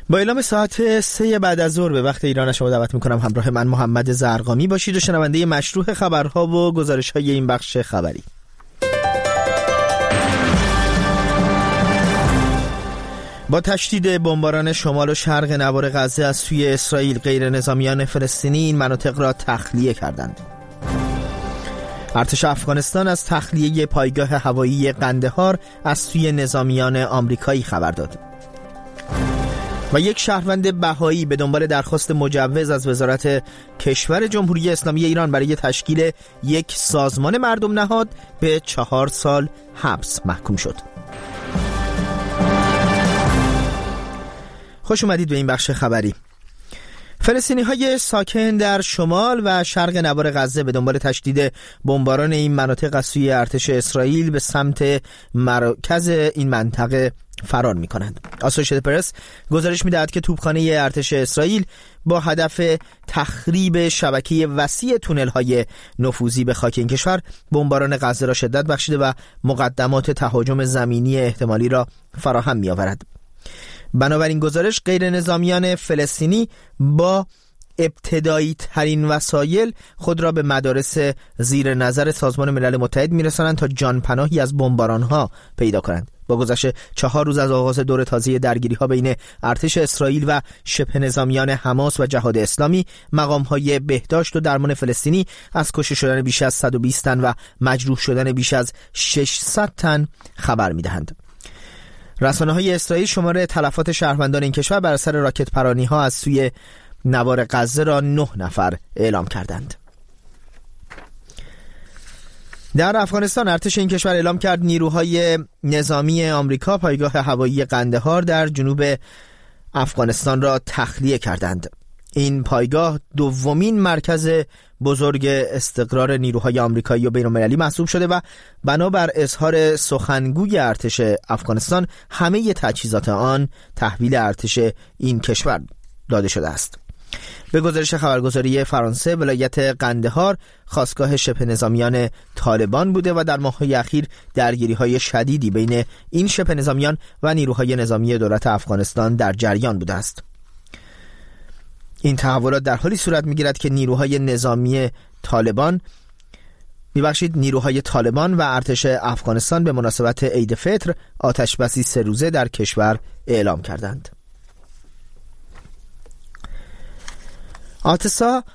با اعلام ساعت 3 بعد از ظهر به وقت ایران شما دعوت میکنم همراه من محمد زرقامی باشید و شنونده مشروح خبرها و گزارش‌های این بخش خبری. با تشدید بمباران شمال و شرق نوار غزه از سوی اسرائیل، غیر نظامیان فلسطینی این مناطق را تخلیه کردند. ارتش افغانستان از تخلیه پایگاه هوایی قندهار از سوی نظامیان آمریکایی خبر داد. و یک شهروند بهایی به دنبال درخواست مجوز از وزارت کشور جمهوری اسلامی ایران برای تشکیل یک سازمان مردم نهاد به 4 سال حبس محکوم شد. خوش اومدید به این بخش خبری. فلسطینی‌های ساکن در شمال و شرق نوار غزه به دنبال تشدید بمباران این مناطق از سوی ارتش اسرائیل به سمت مرکز این منطقه فرار می‌کنند. آسوشیتد پرس گزارش می‌دهد که توپخانه ارتش اسرائیل با هدف تخریب شبکه وسیع تونل‌های نفوذی به خاک این کشور بمباران غزه را شدت بخشیده و مقدمات تهاجم زمینی احتمالی را فراهم می‌آورد. بنابراین گزارش غیر نظامیان فلسطینی با ابتدایی ترین وسایل خود را به مدارس زیر نظر سازمان ملل متحد میرسانند تا جانپناهی از بمباران‌ها پیدا کنند. با گذشت 4 روز از آغاز دور تازه درگیری‌ها بین ارتش اسرائیل و شبه نظامیان حماس و جهاد اسلامی، مقام‌های بهداشت و درمان فلسطینی از کشته شدن بیش از 120 تن و مجروح شدن بیش از 600 تن خبر می‌دهند. رسانه‌های اسرائیل شمار تلفات شهروندان این کشور بر اثر راکت پرانی‌ها از سوی نوار غزه را 9 نفر اعلام کردند. در افغانستان ارتش این کشور اعلام کرد نیروهای نظامی آمریکا پایگاه هوایی قندهار در جنوب افغانستان را تخلیه کردند. این پایگاه دومین مرکز بزرگ استقرار نیروهای آمریکایی و بین‌المللی محسوب شده و بنابر اظهار سخنگوی ارتش افغانستان همه تجهیزات آن تحویل ارتش این کشور داده شده است. به گزارش خبرگزاری فرانسه، ولایت قندهار خاستگاه شبه نظامیان طالبان بوده و در ماه‌های اخیر درگیری‌های شدیدی بین این شبه نظامیان و نیروهای نظامی دولت افغانستان در جریان بوده است. این تحولات در حالی صورت می‌گیرد که نیروهای طالبان و ارتش افغانستان به مناسبت عید فطر آتش‌بسی 3 روزه در کشور اعلام کردند. آتسا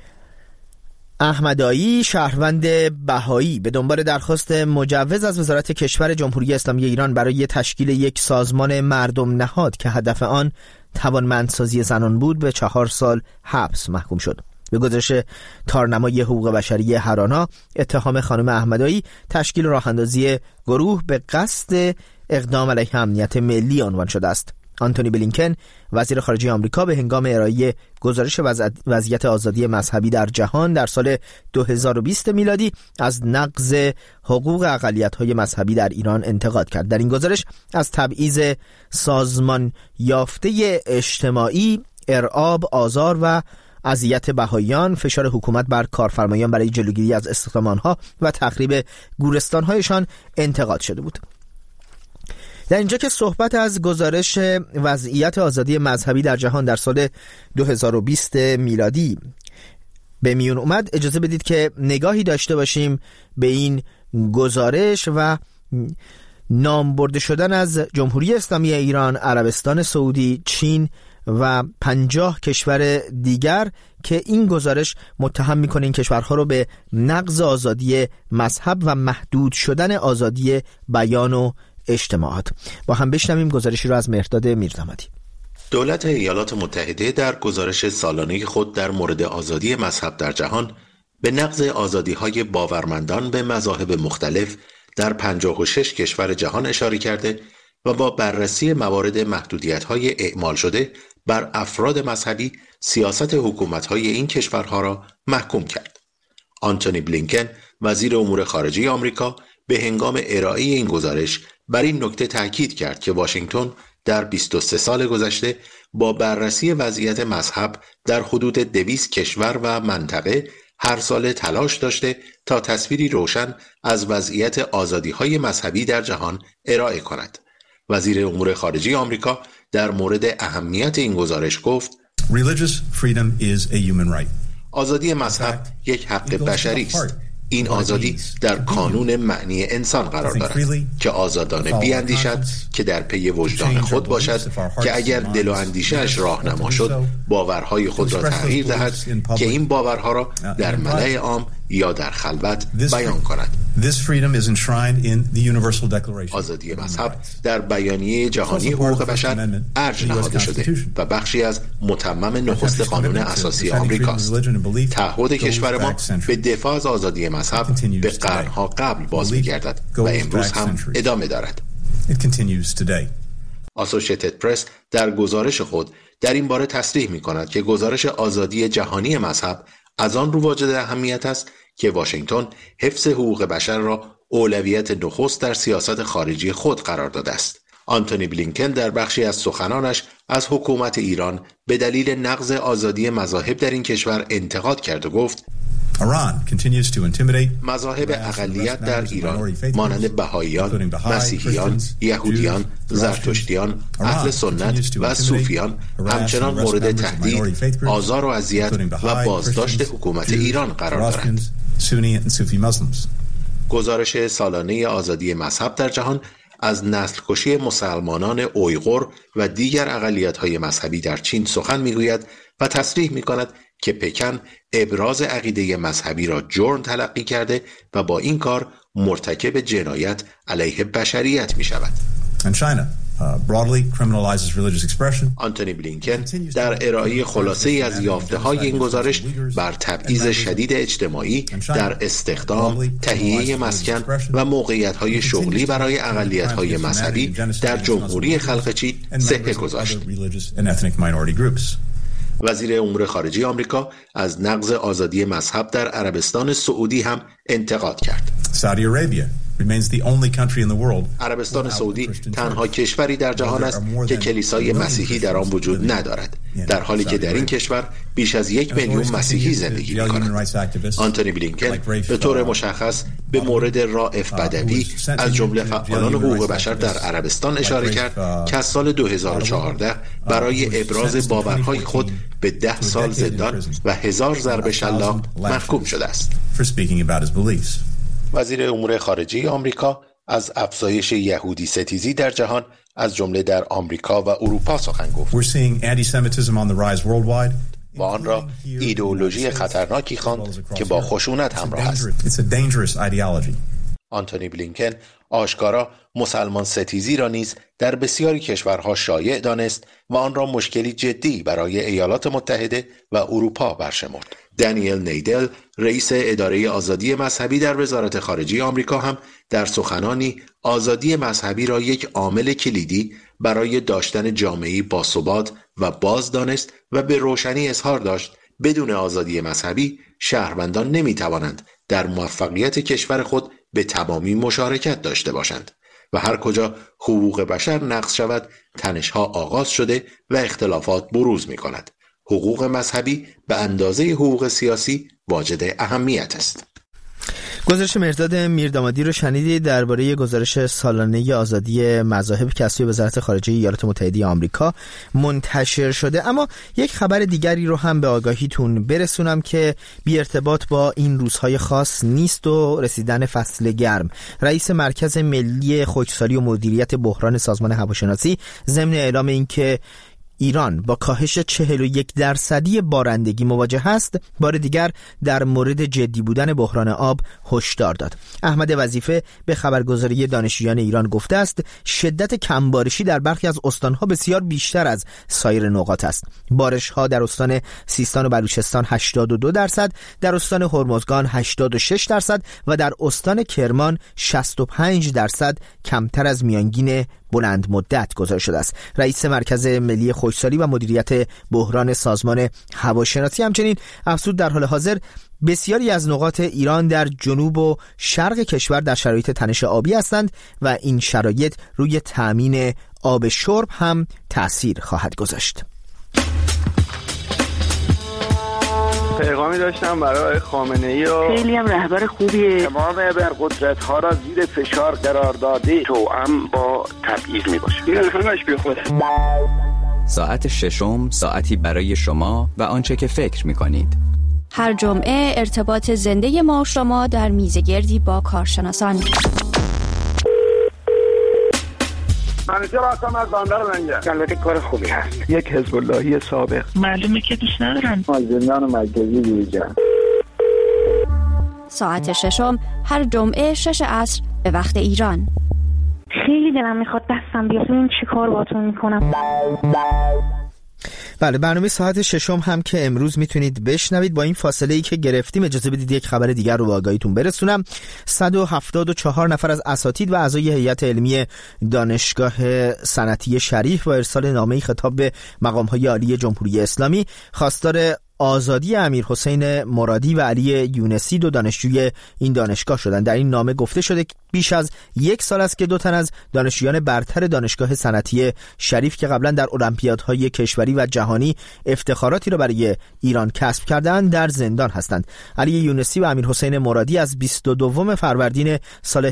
احمدایی، شهروند بهایی، به دنبال درخواست مجوز از وزارت کشور جمهوری اسلامی ایران برای تشکیل یک سازمان مردم نهاد که هدف آن توانمندسازی زنان بود به 4 سال حبس محکوم شد. به گزارش تارنمای حقوق بشری هرانا، اتهام خانم احمدایی تشکیل راه‌اندازی گروه به قصد اقدام علیه امنیت ملی عنوان شده است. آنتونی بلینکن، وزیر خارجه آمریکا، به هنگام ارائه گزارش وضعیت آزادی مذهبی در جهان در سال 2020 میلادی از نقض حقوق اقلیت‌های مذهبی در ایران انتقاد کرد. در این گزارش از تبعیض سازمان یافته اجتماعی، ارعاب، آزار و اذیت بهائیان، فشار حکومت بر کارفرمایان برای جلوگیری از استخدام آنها و تخریب گورستان‌هایشان انتقاد شده بود. در اینجا که صحبت از گزارش وضعیت آزادی مذهبی در جهان در سال 2020 میلادی به میون اومد، اجازه بدید که نگاهی داشته باشیم به این گزارش و نام برده شدن از جمهوری اسلامی ایران، عربستان سعودی، چین و 50 کشور دیگر که این گزارش متهم میکنه این کشورها رو به نقض آزادی مذهب و محدود شدن آزادی بیان و اجتماعات. با هم بشنویم گزارشی رو از مهرداد میرزامادی. دولت ایالات متحده در گزارش سالانه خود در مورد آزادی مذهب در جهان به نقض آزادی‌های باورمندان به مذاهب مختلف در 56 کشور جهان اشاره کرده و با بررسی موارد محدودیت‌های اعمال شده بر افراد مذهبی سیاست حکومت‌های این کشورها را محکوم کرد. آنتونی بلینکن، وزیر امور خارجه آمریکا، به هنگام ارائه این گزارش بر این نکته تاکید کرد که واشنگتن در 23 سال گذشته با بررسی وضعیت مذهب در حدود 200 کشور و منطقه هر سال تلاش داشته تا تصویری روشن از وضعیت آزادی‌های مذهبی در جهان ارائه کند. وزیر امور خارجه آمریکا در مورد اهمیت این گزارش گفت: Religious freedom is a human right. آزادی مذهب یک حق بشری است. این آزادی در کانون معنی انسان قرار دارد که آزادانه بیاندیشد، که در پی وجدان خود باشد، که اگر دل و اندیشه‌اش راهنما شد باورهای خود را تغییر دهد، که این باورها را در ملأ عام یا در خلوت بیان کند. آزادی مذهب در بیانیه جهانی حقوق بشر ارج نهاده شده و بخشی از متمم نخست قانون اساسی آمریکاست. تعهد کشور ما به دفاع از آزادی مذهب به قرنها قبل باز می‌گردد و امروز هم ادامه دارد. آسوشیتد پرس در گزارش خود در این باره تصریح می‌کند که گزارش آزادی جهانی مذهب از آن رو واجد اهمیت است که واشنگتن حفظ حقوق بشر را اولویت نخست در سیاست خارجی خود قرار داده است. آنتونی بلینکن در بخشی از سخنانش از حکومت ایران به دلیل نقض آزادی مذاهب در این کشور انتقاد کرد و گفت: مذاهب اقلیت در ایران مانند بهائیان، مسیحیان، یهودیان، زرتشتیان، اهل سنت و صوفیان همچنان مورد تهدید، آزار و اذیت و بازداشت حکومت ایران قرار دارند. گزارش سالانه آزادی مذهب در جهان از نسل کشی مسلمانان اویغور و دیگر اقلیت‌های مذهبی در چین سخن می‌گوید و تصریح می‌کند که پکن ابراز عقیده مذهبی را جرم تلقی کرده و با این کار مرتکب جنایت علیه بشریت می‌شود. آنتونی بلینکن در ارائه خلاصه‌ای از یافته‌های این گزارش بر تبعیض شدید اجتماعی در استخدام، تهیه مسکن و موقعیت‌های شغلی برای اقلیت‌های مذهبی در جمهوری خلق چین صحه گذاشت. وزیر امور خارجه آمریکا از نقض آزادی مذهب در عربستان سعودی هم انتقاد کرد. عربستان سعودی تنها کشوری در جهان است که کلیسای مسیحی در آن وجود ندارد، در حالی که در این کشور بیش از 1 میلیون مسیحی زندگی می‌کنند. آنتونی بلینکن به طور مشخص به مورد رائف بدوی از جمله فعالان حقوق بشر در عربستان اشاره کرد که از سال 2014 برای ابراز باورهای خود به 10 سال زندان و 1000 ضرب شلاق محکوم شده است. وزیر امور خارجه آمریکا از افزایش یهودی ستیزی در جهان از جمله در آمریکا و اروپا سخن گفت و آن را ایدئولوژی خطرناکی خواند که با خشونت همراه است. آنتونی بلینکن آشکارا مسلمان ستیزی را نیز در بسیاری کشورها شایع دانست و آن را مشکلی جدی برای ایالات متحده و اروپا برشمرد. دانیل نیدل رئیس اداره آزادی مذهبی در وزارت خارجه آمریکا هم در سخنانی آزادی مذهبی را یک عامل کلیدی برای داشتن جامعه‌ای باثبات و باز دانست و به روشنی اظهار داشت بدون آزادی مذهبی شهروندان نمی‌توانند در موفقیت کشور خود به تمامی مشارکت داشته باشند و هر کجا حقوق بشر نقض شود تنش‌ها آغاز شده و اختلافات بروز می‌کند. حقوق مذهبی به اندازه حقوق سیاسی واجد اهمیت است. گزارش مهرداد میردامادی رو شنیدید درباره گزارش سالانه آزادی مذاهب که از سوی وزارت خارجه ایالات متحده آمریکا منتشر شده. اما یک خبر دیگری رو هم به آگاهیتون برسونم که بی ارتباط با این روزهای خاص نیست و رسیدن فصل گرم. رئیس مرکز ملی خشکسالی و مدیریت بحران سازمان هواشناسی ضمن اعلام این که ایران با کاهش 41% بارندگی مواجه است، بار دیگر در مورد جدی بودن بحران آب هشدار داد. احمد وظیفه به خبرگزاری دانشجویان ایران گفته است شدت کمبارشی در برخی از استانها بسیار بیشتر از سایر نقاط است. بارش‌ها در استان سیستان و بلوچستان 82%، در استان هرمزگان 86% و در استان کرمان 65% کمتر از میانگین بلند مدت گزارش شده است. رئیس مرکز ملی خشکسالی و مدیریت بحران سازمان هواشناسی همچنین افزود در حال حاضر بسیاری از نقاط ایران در جنوب و شرق کشور در شرایط تنش آبی هستند و این شرایط روی تامین آب شرب هم تأثیر خواهد گذاشت. پیغامی داشتم برای خامنه‌ای و خیلی هم رهبر خوبیه. تمام ابرقدرت‌ها را زیر فشار قرار داده، توأم با تبعیض میباشه. این همش بی خوده. ساعت ششم، ساعتی برای شما و آنچه که فکر می‌کنید. هر جمعه ارتباط زنده ما شما در میزگردی با کارشناسان. منیجر هستم از بندر لنگه. البته کار خوبی هست. یک حزب اللهی سابق. معلومه که دوست ندارم. از زندان مرکزی بیرون. ساعت ششم هر جمعه 6 عصر به وقت ایران. خیلی دلم میخواد دستم بیاد. این چی کار باتون میکنم؟ بله، برنامه ساعت ششم هم که امروز میتونید بشنوید. با این فاصله ای که گرفتیم اجازه بدید یک خبر دیگر رو به آگاهیتون برسونم. 174 نفر از اساتید و اعضای هیئت علمی دانشگاه صنعتی شریف با ارسال نامه‌ای خطاب به مقام‌های عالی جمهوری اسلامی خواستار آزادی امیرحسین مرادی و علی یونسی، دو دانشجوی این دانشگاه شدند. در این نامه گفته شده که بیش از 1 سال است که 2 تن از دانشجویان برتر دانشگاه صنعتی شریف که قبلا در المپیادهای کشوری و جهانی افتخاراتی را برای ایران کسب کردند در زندان هستند. علی یونسی و امیرحسین مرادی از 22 فروردین سال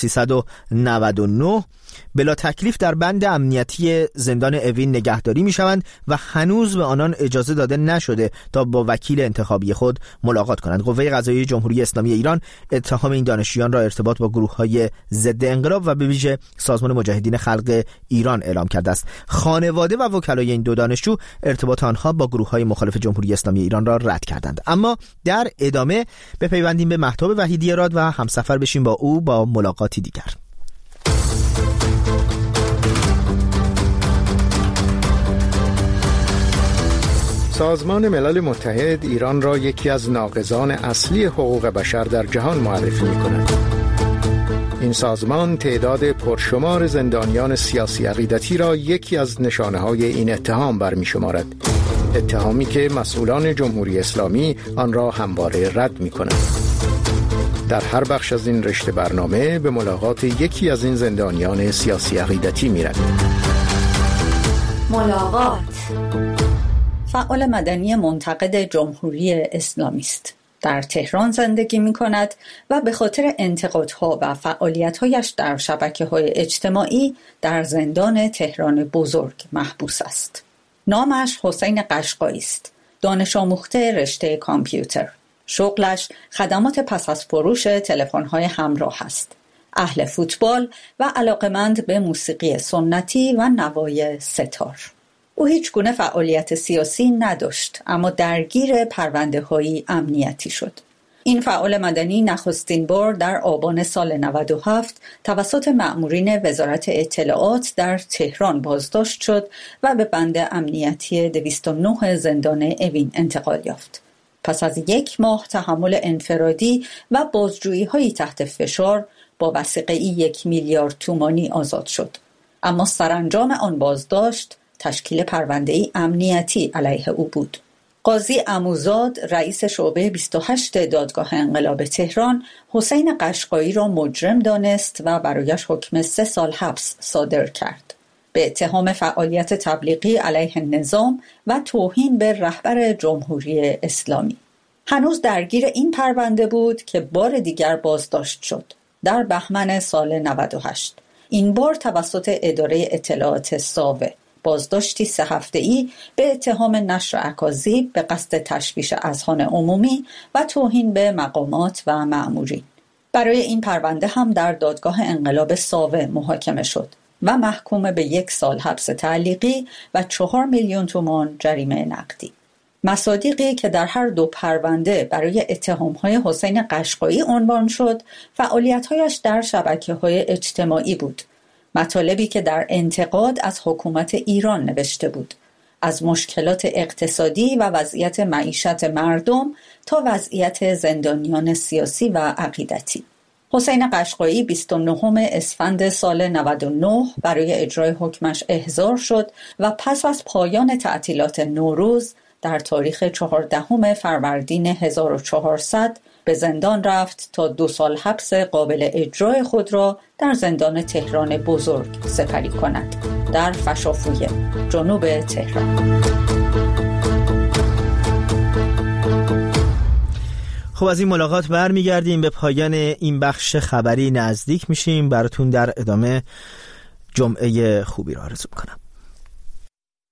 1399 بلا تکلیف در بند امنیتی زندان اوین نگهداری می شوند و هنوز به آنان اجازه داده نشده تا با وکیل انتخابی خود ملاقات کنند. قوه قضاییه جمهوری اسلامی ایران اتهام این دانشجویان را ارتباط با گروه‌های ضد انقلاب و به ویژه سازمان مجاهدین خلق ایران اعلام کرده است. خانواده و وکلای این دو دانشجو ارتباط آنها با گروه‌های مخالف جمهوری اسلامی ایران را رد کردند. اما در ادامه بپیوندیم به مهتاب وحیدی راد و همسفر بشیم با او با ملاقاتی دیگر. سازمان ملل متحد ایران را یکی از ناقضان اصلی حقوق بشر در جهان معرفی می‌کند. این سازمان تعداد پرشمار زندانیان سیاسی عقیدتی را یکی از نشانه‌های این اتهام برمی‌شمارد. اتهامی که مسئولان جمهوری اسلامی آن را همواره رد می‌کنند. در هر بخش از این رشته برنامه به ملاقات یکی از این زندانیان سیاسی عقیدتی می‌رویم. ملاقات. فعال مدنی منتقد جمهوری اسلامی است. در تهران زندگی می کند و به خاطر انتقادها و فعالیت‌هایش در شبکه‌های اجتماعی در زندان تهران بزرگ محبوس است. نامش حسین قشقایی است. دانش آموخته رشته کامپیوتر. شغلش خدمات پس از فروش تلفن‌های همراه است. اهل فوتبال و علاقه‌مند به موسیقی سنتی و نوای ستار. او هیچ گونه فعالیت سیاسی نداشت، اما درگیر پرونده‌های امنیتی شد. این فعال مدنی نخستین بار در آبان سال 97 توسط مأمورین وزارت اطلاعات در تهران بازداشت شد و به بند امنیتی 209 زندان اوین انتقال یافت. پس از 1 ماه تحمل انفرادی و بازجویی‌های تحت فشار با وثیقه‌ای 1 میلیارد تومانی آزاد شد. اما سرانجام آن بازداشت تشکیل پرونده‌ای امنیتی علیه او بود. قاضی عموزاد رئیس شعبه 28 دادگاه انقلاب تهران حسین قشقایی را مجرم دانست و برایش حکم 3 سال حبس صادر کرد به اتهام فعالیت تبلیغی علیه نظام و توهین به رهبر جمهوری اسلامی. هنوز درگیر این پرونده بود که بار دیگر بازداشت شد در بهمن سال 98. این بار توسط اداره اطلاعات ساوه. بازداشتی 3 هفته‌ای به اتهام نشر اکاذیب به قصد تشویش اذهان عمومی و توهین به مقامات و مأمورین. برای این پرونده هم در دادگاه انقلاب ساوه محاکمه شد و محکوم به 1 سال حبس تعلیقی و 4 میلیون تومان جریمه نقدی. مصادیقی که در هر 2 پرونده برای اتهام‌های حسین قشقایی عنوان شد، فعالیت‌هایش در شبکه‌های اجتماعی بود. مطالبی که در انتقاد از حکومت ایران نوشته بود، از مشکلات اقتصادی و وضعیت معیشت مردم تا وضعیت زندانیان سیاسی و عقیدتی. حسین قشقایی 29 اسفند سال 99 برای اجرای حکمش احضار شد و پس از پایان تعطیلات نوروز در تاریخ 14 فروردین 1400 به زندان رفت تا 2 سال حبس قابل اجرای خود را در زندان تهران بزرگ سپری کند، در فشافویه، جنوب تهران. خب از این ملاقات برمیگردیم به پایان این بخش خبری نزدیک میشیم. براتون در ادامه جمعه خوبی را آرزو میکنم.